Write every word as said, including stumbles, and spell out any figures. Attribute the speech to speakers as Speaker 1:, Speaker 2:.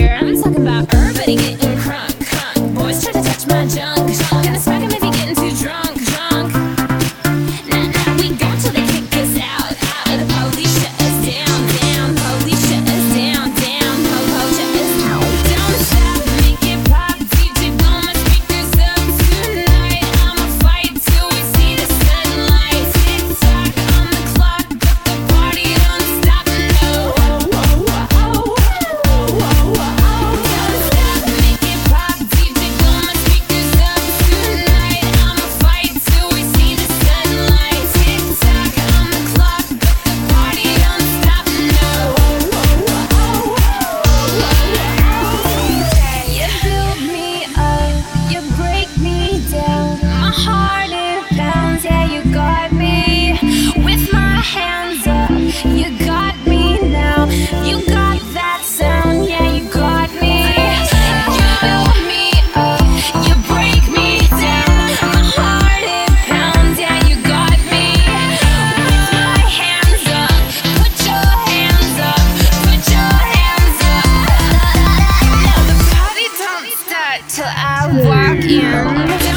Speaker 1: here. I'm talking about everybody getting crunk, crunk. Boys try to touch my junk, junk. Gonna smack him if he getting too drunk, drunk. Nah, nah, we go till they kick us out, out. The police shut us down, down. Police shut us down, down. Po-po shut us down. Don't stop, make it pop. D J blow my speakers up tonight. I'ma fight till we see the sunlight. Tick tock on the clock, but the party don't stop. No. Don't stop, make it pop. D J blow my speakers up tonight. I'ma fight till we see the sunlight. Tick tock on the clock, but the party don't stop. No. You build me up, you break me down. My heart it pounds, yeah, you got me. With my hands up, you got me now. You got that sound, yeah, you got me. You build me up, you break me down. My heart it pounds, yeah, you got me. With my hands up, put your hands up, put your hands up. Now the party don't start till I walk in.